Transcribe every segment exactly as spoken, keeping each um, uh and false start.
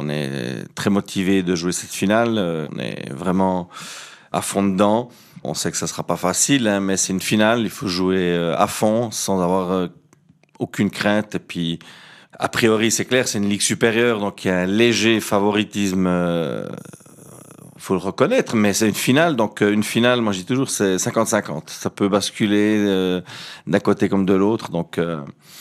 On est très motivé de jouer cette finale. On est vraiment à fond dedans. On sait que ça sera pas facile, hein, mais c'est une finale. Il faut jouer à fond sans avoir euh, aucune crainte. Et puis, a priori, c'est clair, c'est une ligue supérieure, donc il y a un léger favoritisme. Euh, faut le reconnaître, mais c'est une finale. Donc, euh, une finale, moi, je dis toujours, c'est cinquante cinquante. Ça peut basculer euh, d'un côté comme de l'autre. Donc, euh,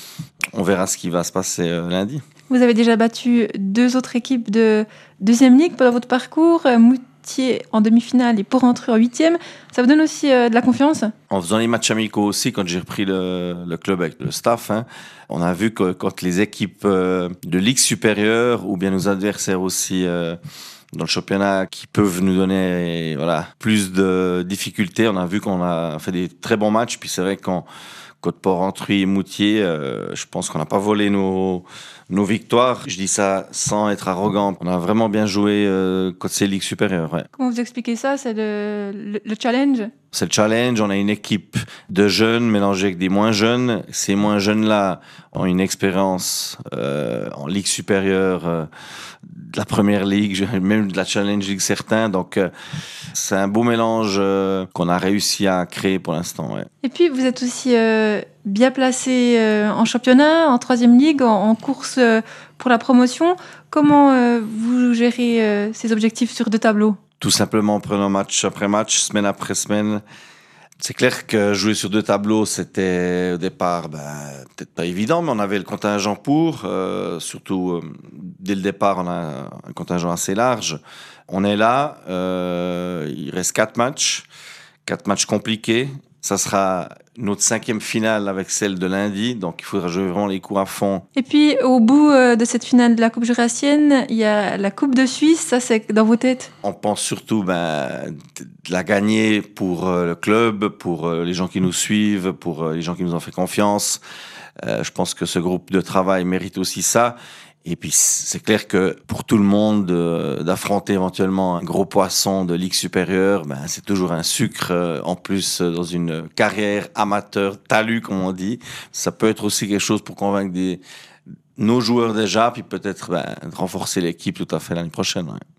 on verra ce qui va se passer euh, lundi. Vous avez déjà battu deux autres équipes de deuxième ligue pendant votre parcours, euh, Moutier en demi-finale et Porrentruy en huitième. Ça vous donne aussi euh, de la confiance ? En faisant les matchs amicaux aussi, quand j'ai repris le, le club avec le staff, hein, on a vu que quand les équipes euh, de ligue supérieure ou bien nos adversaires aussi euh, dans le championnat qui peuvent nous donner voilà, plus de difficultés, on a vu qu'on a fait des très bons matchs. Puis c'est vrai qu'en Côte Porrentruy et Moutier, euh, je pense qu'on n'a pas volé nos, nos victoires. Je dis ça sans être arrogant. On a vraiment bien joué euh, contre ces ligues supérieures. Ouais. Comment vous expliquez ça ? C'est le, le, le challenge ? C'est le challenge. On a une équipe de jeunes mélangée avec des moins jeunes. Ces moins jeunes-là ont une expérience euh, en ligue supérieure, euh, de la première ligue, même de la Challenge League certains. Donc, euh, c'est un beau mélange euh, qu'on a réussi à créer pour l'instant. Ouais. Et puis, vous êtes aussi euh, bien placé euh, en championnat, en troisième ligue, en, en course euh, pour la promotion. Comment euh, vous gérez euh, ces objectifs sur deux tableaux ? Tout simplement en prenant match après match, semaine après semaine. C'est clair que jouer sur deux tableaux, c'était au départ ben, peut-être pas évident, mais on avait le contingent pour. Euh, surtout, euh, dès le départ, on a un contingent assez large. On est là, euh, il reste quatre matchs, quatre matchs compliqués. Ça sera notre cinquième finale avec celle de lundi, donc il faudra jouer vraiment les coups à fond. Et puis, au bout euh, de cette finale de la Coupe jurassienne, il y a la Coupe de Suisse, ça c'est dans vos têtes ? On pense surtout ben, de la gagner pour euh, le club, pour euh, les gens qui nous suivent, pour euh, les gens qui nous ont fait confiance. Euh, je pense que ce groupe de travail mérite aussi ça. Et puis, c'est clair que pour tout le monde, euh, d'affronter éventuellement un gros poisson de ligue supérieure, ben, c'est toujours un sucre euh, en plus euh, dans une carrière amateur, talus comme on dit. Ça peut être aussi quelque chose pour convaincre des, nos joueurs déjà, puis peut-être ben, renforcer l'équipe tout à fait l'année prochaine. Ouais.